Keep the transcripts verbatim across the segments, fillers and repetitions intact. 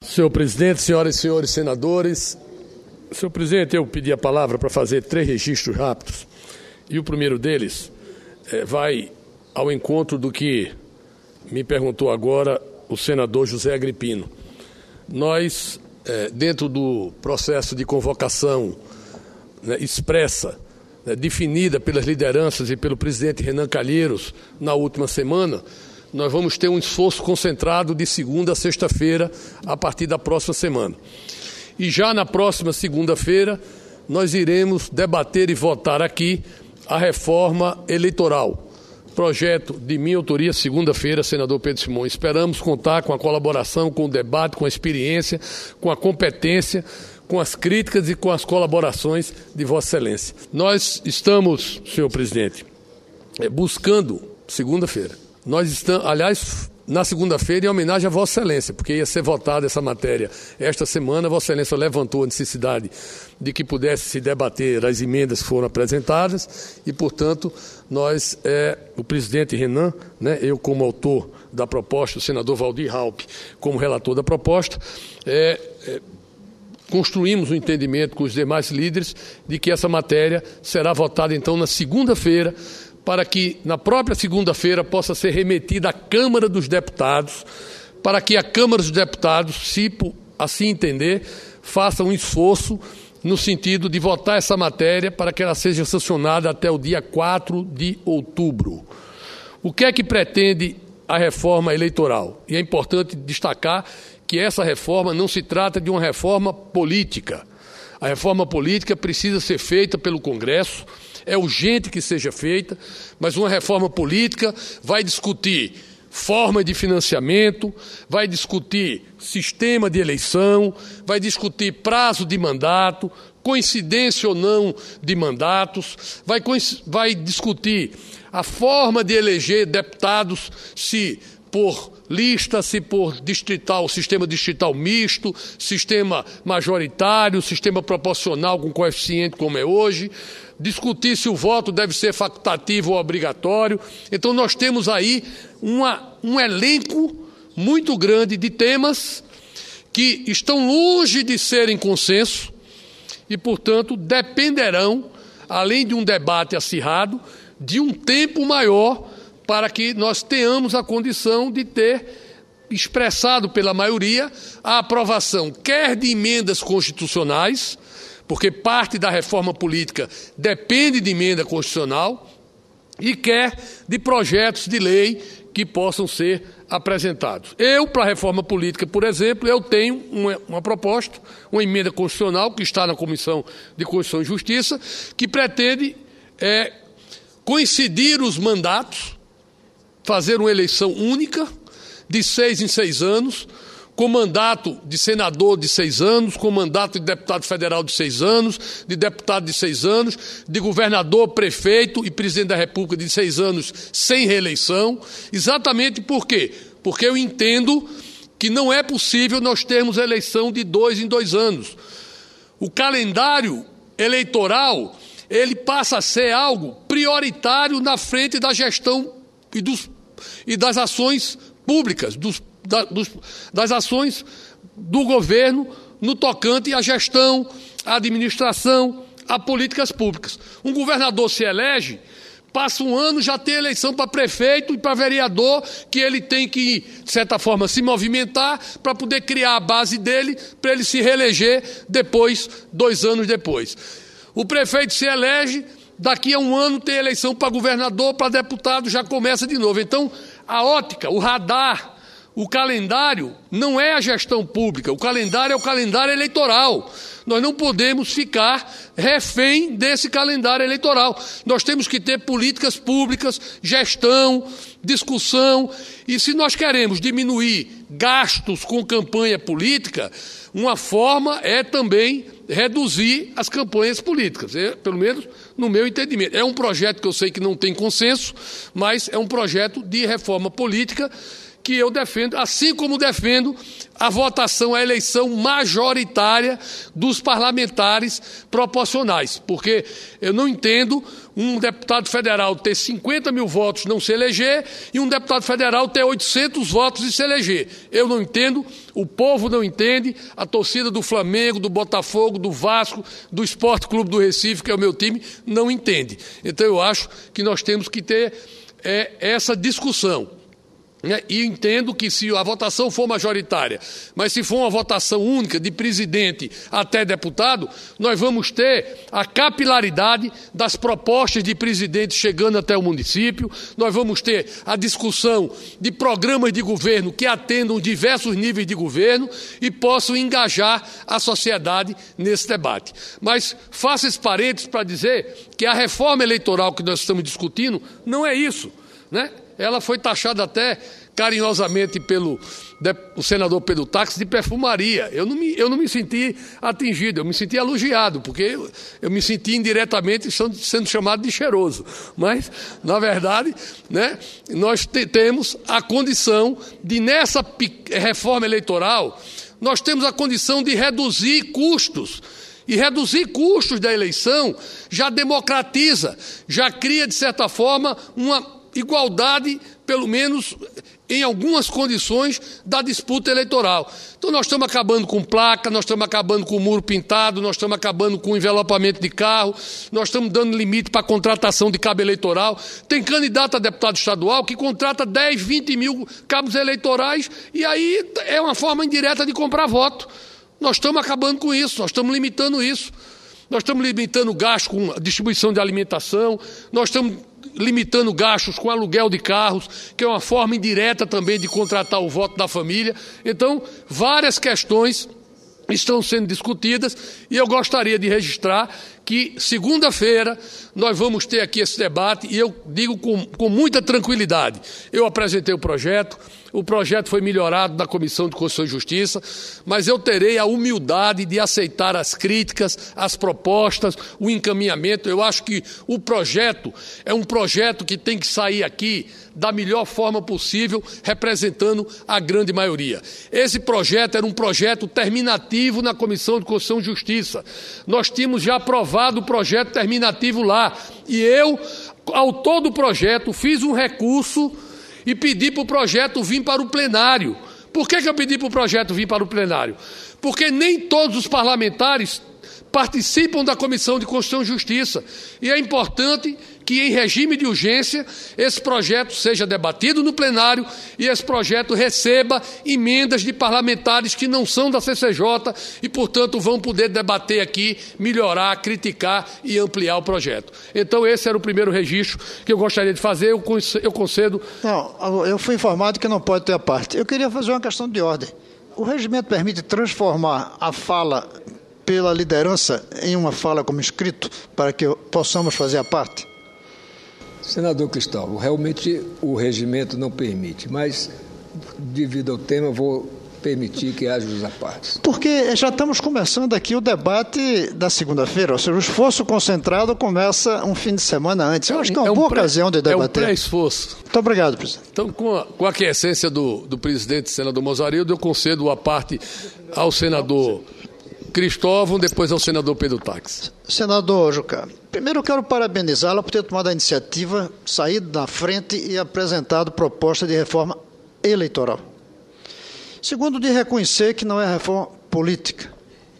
Senhor presidente, senhoras e senhores senadores, senhor presidente, eu pedi a palavra para fazer três registros rápidos. E o primeiro deles é, vai ao encontro do que me perguntou agora o senador José Agripino. Nós, é, dentro do processo de convocação, né, expressa, né, definida pelas lideranças e pelo presidente Renan Calheiros na última semana, nós vamos ter um esforço concentrado de segunda a sexta-feira, a partir da próxima semana. E já na próxima segunda-feira, nós iremos debater e votar aqui a reforma eleitoral. Projeto de minha autoria, segunda-feira, senador Pedro Simões. Esperamos contar com a colaboração, com o debate, com a experiência, com a competência, com as críticas e com as colaborações de Vossa Excelência. Nós estamos, senhor presidente, buscando, segunda-feira, nós estamos, aliás, na segunda-feira, em homenagem a Vossa Excelência, porque ia ser votada essa matéria esta semana. Vossa Excelência levantou a necessidade de que pudesse se debater as emendas que foram apresentadas e, portanto, nós, é, o presidente Renan, né, eu como autor da proposta, o senador Valdir Raupp como relator da proposta, é, é, construímos um entendimento com os demais líderes de que essa matéria será votada, então, na segunda-feira, para que na própria segunda-feira possa ser remetida à Câmara dos Deputados, para que a Câmara dos Deputados, se assim entender, faça um esforço no sentido de votar essa matéria para que ela seja sancionada até o dia quatro de outubro. O que é que pretende a reforma eleitoral? E é importante destacar que essa reforma não se trata de uma reforma política. A reforma política precisa ser feita pelo Congresso, é urgente que seja feita, mas uma reforma política vai discutir forma de financiamento, vai discutir sistema de eleição, vai discutir prazo de mandato, coincidência ou não de mandatos, vai, vai discutir a forma de eleger deputados, se por lista, se por distrital, sistema distrital misto, sistema majoritário, sistema proporcional com coeficiente como é hoje, discutir se o voto deve ser facultativo ou obrigatório. Então nós temos aí uma, um elenco muito grande de temas que estão longe de serem consenso e, portanto, dependerão, além de um debate acirrado, de um tempo maior para que nós tenhamos a condição de ter expressado pela maioria a aprovação quer de emendas constitucionais, porque parte da reforma política depende de emenda constitucional, e quer de projetos de lei que possam ser apresentados. Eu, para a reforma política, por exemplo, eu tenho uma, uma proposta, uma emenda constitucional que está na Comissão de Constituição e Justiça, que pretende é, coincidir os mandatos, fazer uma eleição única, de seis em seis anos, com mandato de senador de seis anos, com mandato de deputado federal de seis anos, de deputado de seis anos, de governador, prefeito e presidente da República de seis anos sem reeleição. Exatamente por quê? Porque eu entendo que não é possível nós termos eleição de dois em dois anos. O calendário eleitoral, ele passa a ser algo prioritário na frente da gestão e, dos, e das ações públicas, dos Da, dos, das ações do governo no tocante à gestão, à administração, a políticas públicas. Um governador se elege, passa um ano, já tem eleição para prefeito e para vereador, que ele tem que, de certa forma, se movimentar para poder criar a base dele, para ele se reeleger depois, dois anos depois. O prefeito se elege, daqui a um ano tem eleição para governador, para deputado, já começa de novo. Então, a ótica, o radar, o calendário não é a gestão pública, o calendário é o calendário eleitoral. Nós não podemos ficar refém desse calendário eleitoral. Nós temos que ter políticas públicas, gestão, discussão. E se nós queremos diminuir gastos com campanha política, uma forma é também reduzir as campanhas políticas, é, pelo menos no meu entendimento. É um projeto que eu sei que não tem consenso, mas é um projeto de reforma política que eu defendo, assim como defendo a votação, a eleição majoritária dos parlamentares proporcionais, porque eu não entendo um deputado federal ter cinquenta mil votos não se eleger e um deputado federal ter oitocentos votos e se eleger. Eu não entendo, o povo não entende, a torcida do Flamengo, do Botafogo, do Vasco, do Sport Clube do Recife, que é o meu time, não entende. Então eu acho que nós temos que ter é, essa discussão. E entendo que se a votação for majoritária, mas se for uma votação única de presidente até deputado, nós vamos ter a capilaridade das propostas de presidente chegando até o município, nós vamos ter a discussão de programas de governo que atendam diversos níveis de governo e possam engajar a sociedade nesse debate. Mas faço esse parênteses para dizer que a reforma eleitoral que nós estamos discutindo não é isso, né? Ela foi taxada até carinhosamente pelo o senador Pedro Táxi de perfumaria. Eu não, me, eu não me senti atingido, eu me senti elogiado, porque eu, eu me senti indiretamente sendo chamado de cheiroso. Mas, na verdade, né, nós te, temos a condição de, nessa reforma eleitoral, nós temos a condição de reduzir custos. E reduzir custos da eleição já democratiza, já cria, de certa forma, uma igualdade, pelo menos em algumas condições, da disputa eleitoral. Então nós estamos acabando com placa, nós estamos acabando com muro pintado, nós estamos acabando com envelopamento de carro, nós estamos dando limite para a contratação de cabo eleitoral. Tem candidato a deputado estadual que contrata dez, vinte mil cabos eleitorais e aí é uma forma indireta de comprar voto. Nós estamos acabando com isso, nós estamos limitando isso. Nós estamos limitando gasto com a distribuição de alimentação, nós estamos limitando gastos com aluguel de carros, que é uma forma indireta também de contratar o voto da família. Então, várias questões estão sendo discutidas e eu gostaria de registrar que segunda-feira nós vamos ter aqui esse debate e eu digo com, com muita tranquilidade. Eu apresentei o projeto, o projeto foi melhorado na Comissão de Constituição e Justiça, mas eu terei a humildade de aceitar as críticas, as propostas, o encaminhamento. Eu acho que o projeto é um projeto que tem que sair aqui da melhor forma possível, representando a grande maioria. Esse projeto era um projeto terminativo na Comissão de Constituição e Justiça. Nós tínhamos já aprovado o projeto terminativo lá. E eu, autor do projeto, fiz um recurso e pedi para o projeto vir para o plenário. Por que que eu pedi para o projeto vir para o plenário? Porque nem todos os parlamentares participam da Comissão de Constituição e Justiça. E é importante que, em regime de urgência, esse projeto seja debatido no plenário e esse projeto receba emendas de parlamentares que não são da C C J e, portanto, vão poder debater aqui, melhorar, criticar e ampliar o projeto. Então, esse era o primeiro registro que eu gostaria de fazer. Eu concedo... Não, eu fui informado que não pode ter a parte. Eu queria fazer uma questão de ordem. O regimento permite transformar a fala pela liderança em uma fala como escrito, para que possamos fazer a parte? Senador Cristóvão, realmente o regimento não permite, mas, devido ao tema, eu vou permitir que haja os apartes. Porque já estamos começando aqui o debate da segunda-feira, ou seja, o esforço concentrado começa um fim de semana antes. Eu acho que é uma é um boa pré, ocasião de debater. É um pré-esforço. Muito obrigado, presidente. Então, com a, com a aquiescência do, do presidente, senador Mozarildo, eu concedo o aparte ao senador Cristóvão, depois ao senador Pedro Táxi. Senador Jucá, primeiro eu quero parabenizá-la por ter tomado a iniciativa, saído na frente e apresentado proposta de reforma eleitoral. Segundo, de reconhecer que não é reforma política.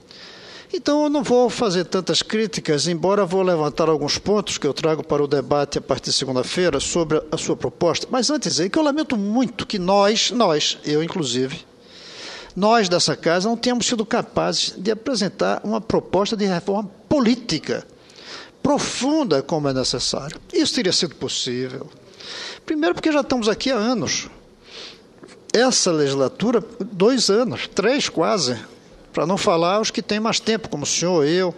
Então, eu não vou fazer tantas críticas, embora vou levantar alguns pontos que eu trago para o debate a partir de segunda-feira sobre a sua proposta. Mas antes de dizer que eu lamento muito que nós, nós, eu inclusive, nós dessa casa não temos sido capazes de apresentar uma proposta de reforma política profunda como é necessário. Isso teria sido possível. Primeiro porque já estamos aqui há anos. Essa legislatura, dois anos, três quase, para não falar os que têm mais tempo, como o senhor, eu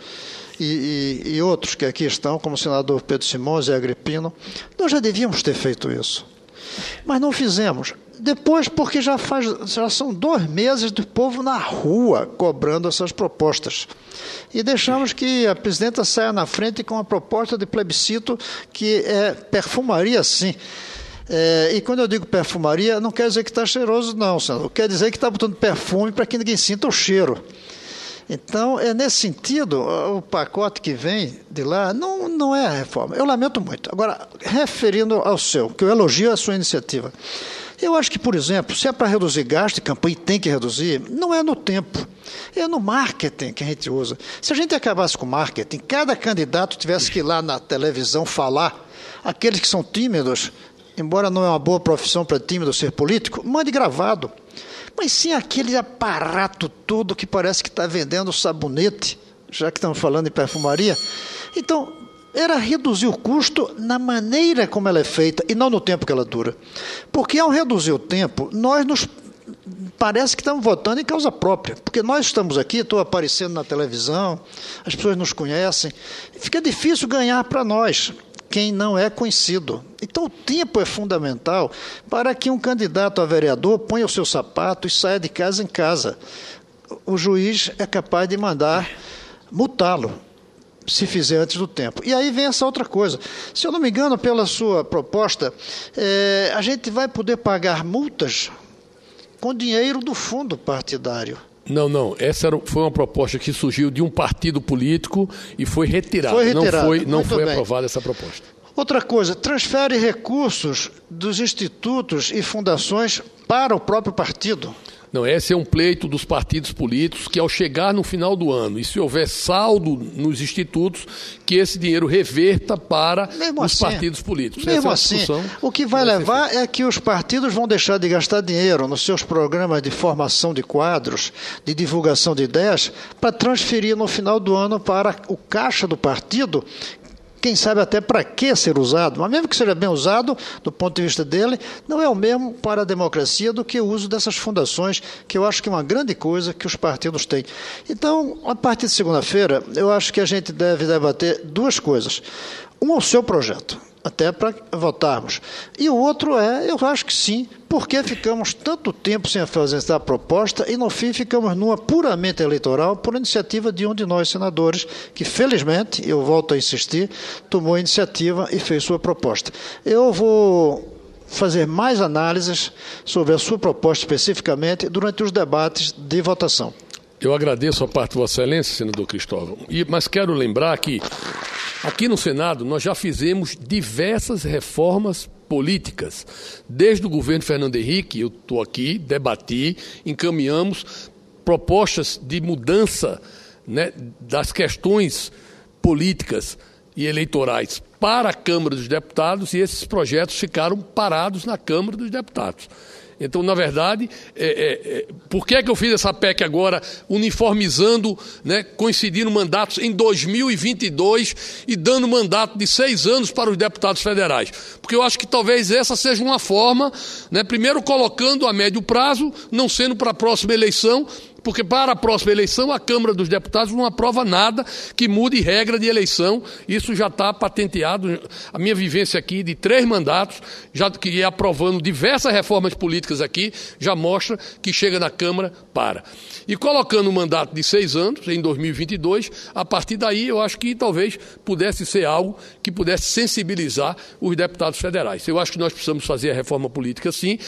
e, e, e outros que aqui estão, como o senador Pedro Simões e Agripino. Nós já devíamos ter feito isso, mas não fizemos. Depois, porque já, faz, já são dois meses do povo na rua cobrando essas propostas. E deixamos que a presidenta saia na frente com uma proposta de plebiscito que é perfumaria, sim. É, e quando eu digo perfumaria, não quer dizer que está cheiroso, não, senador. Quer dizer que está botando perfume para que ninguém sinta o cheiro. Então, é nesse sentido, o pacote que vem de lá não, não é a reforma. Eu lamento muito. Agora, referindo ao seu, que eu elogio a sua iniciativa, eu acho que, por exemplo, se é para reduzir gasto de campanha, tem que reduzir, não é no tempo, é no marketing que a gente usa. Se a gente acabasse com o marketing, cada candidato tivesse que ir lá na televisão falar, aqueles que são tímidos, embora não é uma boa profissão para tímido ser político, mande gravado. Mas sim aquele aparato todo que parece que está vendendo sabonete, já que estamos falando em perfumaria. Então, era reduzir o custo na maneira como ela é feita e não no tempo que ela dura. Porque ao reduzir o tempo, nós nos parece que estamos votando em causa própria. Porque nós estamos aqui, estou aparecendo na televisão, as pessoas nos conhecem, fica difícil ganhar para nós quem não é conhecido. Então, o tempo é fundamental para que um candidato a vereador ponha o seu sapato e saia de casa em casa. O juiz é capaz de mandar multá-lo, se fizer antes do tempo. E aí vem essa outra coisa. Se eu não me engano, pela sua proposta, é, a gente vai poder pagar multas com dinheiro do fundo partidário. Não, não. Essa era, foi uma proposta que surgiu de um partido político e foi retirada. Foi retirada. Não foi, não foi bem. aprovada essa proposta. Outra coisa, transfere recursos dos institutos e fundações para o próprio partido. Não, esse é um pleito dos partidos políticos que, ao chegar no final do ano, e se houver saldo nos institutos, que esse dinheiro reverta para mesmo os assim, partidos políticos. Mesmo essa é assim, o que vai levar é que os partidos vão deixar de gastar dinheiro nos seus programas de formação de quadros, de divulgação de ideias, para transferir no final do ano para o caixa do partido, quem sabe até para que ser usado, mas mesmo que seja bem usado, do ponto de vista dele, não é o mesmo para a democracia do que o uso dessas fundações, que eu acho que é uma grande coisa que os partidos têm. Então, a partir de segunda-feira, eu acho que a gente deve debater duas coisas. Um é o seu projeto, até para votarmos. E o outro é, eu acho que sim, porque ficamos tanto tempo sem fazer essa proposta e, no fim, ficamos numa puramente eleitoral por iniciativa de um de nós, senadores, que, felizmente, eu volto a insistir, tomou a iniciativa e fez sua proposta. Eu vou fazer mais análises sobre a sua proposta especificamente durante os debates de votação. Eu agradeço a parte de Vossa Excelência, senador Cristóvão, e, mas quero lembrar que aqui no Senado nós já fizemos diversas reformas políticas. Desde o governo Fernando Henrique, eu estou aqui, debati, encaminhamos propostas de mudança, né, das questões políticas e eleitorais para a Câmara dos Deputados, e esses projetos ficaram parados na Câmara dos Deputados. Então, na verdade, é, é, é, por que é que eu fiz essa P E C agora, uniformizando, né, coincidindo mandatos em dois mil e vinte e dois e dando mandato de seis anos para os deputados federais? Porque eu acho que talvez essa seja uma forma, né, primeiro colocando a médio prazo, não sendo para a próxima eleição, porque para a próxima eleição a Câmara dos Deputados não aprova nada que mude regra de eleição. Isso já está patenteado. A minha vivência aqui de três mandatos, já que ia aprovando diversas reformas políticas aqui, já mostra que chega na Câmara, para. E colocando um mandato de seis anos, em dois mil e vinte e dois, a partir daí eu acho que talvez pudesse ser algo que pudesse sensibilizar os deputados federais. Eu acho que nós precisamos fazer a reforma política sim.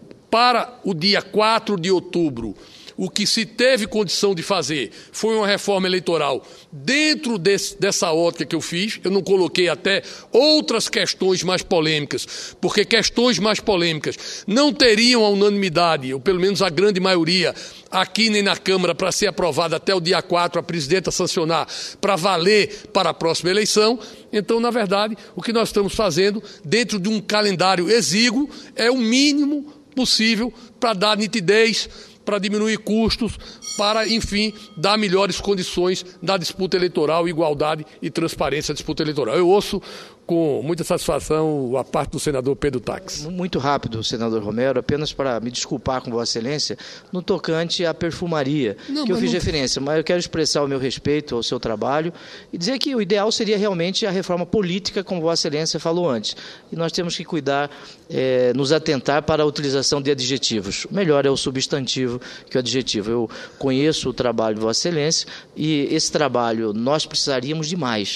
Para o dia quatro de outubro, o que se teve condição de fazer foi uma reforma eleitoral dentro desse, dessa ótica que eu fiz. Eu não coloquei até outras questões mais polêmicas, porque questões mais polêmicas não teriam a unanimidade, ou pelo menos a grande maioria, aqui nem na Câmara, para ser aprovada até o dia quatro, a presidenta sancionar, para valer para a próxima eleição. Então, na verdade, o que nós estamos fazendo, dentro de um calendário exíguo, é o mínimo possível para dar nitidez, para diminuir custos, para, enfim, dar melhores condições da disputa eleitoral, igualdade e transparência da disputa eleitoral. Eu ouço com muita satisfação a parte do senador Pedro Taques. Muito rápido, senador Romero, apenas para me desculpar com Vossa Excelência, no tocante à perfumaria, não, que eu fiz não... referência, mas eu quero expressar o meu respeito ao seu trabalho e dizer que o ideal seria realmente a reforma política, como Vossa Excelência falou antes. E nós temos que cuidar, é, nos atentar para a utilização de adjetivos. O melhor é o substantivo que o adjetivo. Eu conheço o trabalho de Vossa Excelência e esse trabalho nós precisaríamos de mais.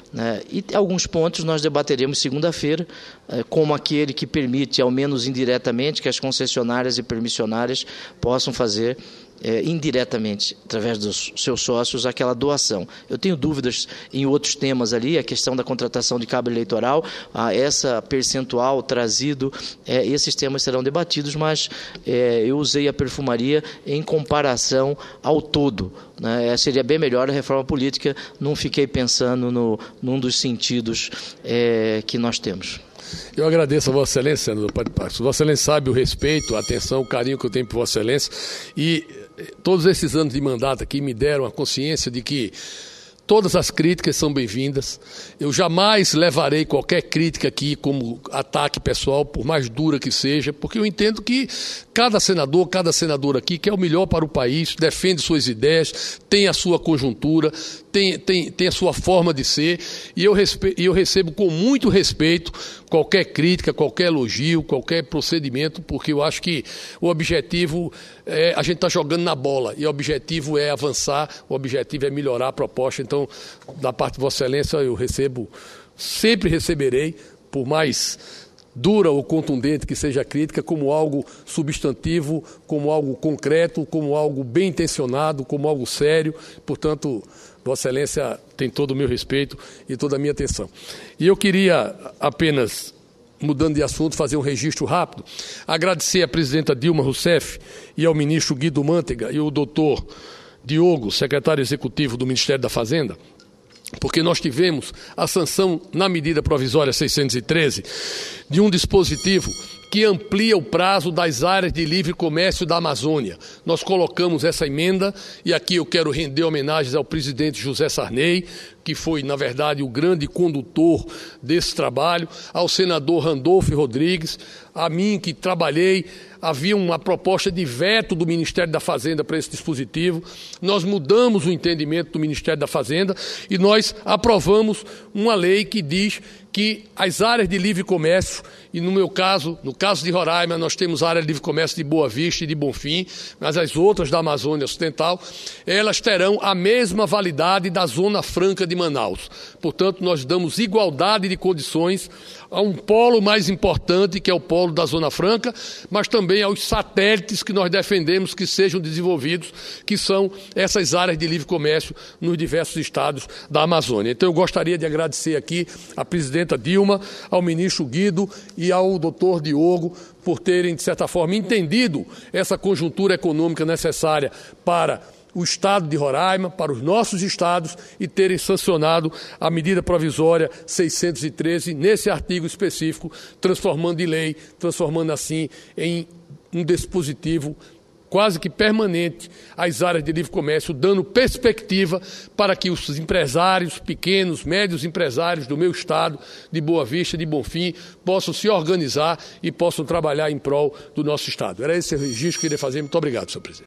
né? E alguns pontos nós debateremos segunda-feira, como aquele que permite, ao menos indiretamente, que as concessionárias e permissionárias possam fazer É, indiretamente, através dos seus sócios, aquela doação. Eu tenho dúvidas em outros temas ali, a questão da contratação de cabo eleitoral, a essa percentual trazido, é, esses temas serão debatidos, mas é, eu usei a perfumaria em comparação ao todo, né? Seria bem melhor a reforma política, não fiquei pensando no, num dos sentidos é, que nós temos. Eu agradeço a Vossa Excelência, senador Padre Passos. Vossa Excelência sabe o respeito, a atenção, o carinho que eu tenho por Vossa Excelência, e todos esses anos de mandato aqui me deram a consciência de que todas as críticas são bem-vindas. Eu jamais levarei qualquer crítica aqui como ataque pessoal, por mais dura que seja, porque eu entendo que cada senador, cada senadora aqui quer o melhor para o país, defende suas ideias, tem a sua conjuntura, tem, tem, tem a sua forma de ser, e eu, respe... e eu recebo com muito respeito qualquer crítica, qualquer elogio, qualquer procedimento, porque eu acho que o objetivo é, a gente está jogando na bola, e o objetivo é avançar, o objetivo é melhorar a proposta. Então, da parte de Vossa Excelência, eu recebo, sempre receberei, por mais dura ou contundente que seja a crítica, como algo substantivo, como algo concreto, como algo bem intencionado, como algo sério. Portanto, Vossa Excelência tem todo o meu respeito e toda a minha atenção. E eu queria apenas, mudando de assunto, fazer um registro rápido, agradecer à presidenta Dilma Rousseff e ao ministro Guido Mantega e ao doutor Diogo, secretário executivo do Ministério da Fazenda, porque nós tivemos a sanção na medida provisória seiscentos e treze de um dispositivo que amplia o prazo das áreas de livre comércio da Amazônia. Nós colocamos essa emenda, e aqui eu quero render homenagens ao presidente José Sarney, que foi, na verdade, o grande condutor desse trabalho, ao senador Randolfo Rodrigues, a mim, que trabalhei. Havia uma proposta de veto do Ministério da Fazenda para esse dispositivo. Nós mudamos o entendimento do Ministério da Fazenda e nós aprovamos uma lei que diz que as áreas de livre comércio, e no meu caso, no caso de Roraima, nós temos a área de livre comércio de Boa Vista e de Bonfim, mas as outras da Amazônia Ocidental, elas terão a mesma validade da Zona Franca de Manaus. Portanto, nós damos igualdade de condições a um polo mais importante, que é o polo da Zona Franca, mas também aos satélites que nós defendemos que sejam desenvolvidos, que são essas áreas de livre comércio nos diversos estados da Amazônia. Então, eu gostaria de agradecer aqui à presidenta Dilma, ao ministro Guido e ao doutor Diogo por terem, de certa forma, entendido essa conjuntura econômica necessária para o estado de Roraima, para os nossos estados, e terem sancionado a medida provisória seiscentos e treze nesse artigo específico, transformando em lei, transformando assim em um dispositivo quase que permanente às áreas de livre comércio, dando perspectiva para que os empresários, pequenos, médios empresários do meu estado, de Boa Vista, de Bonfim, possam se organizar e possam trabalhar em prol do nosso estado. Era esse o registro que eu queria fazer. Muito obrigado, senhor presidente.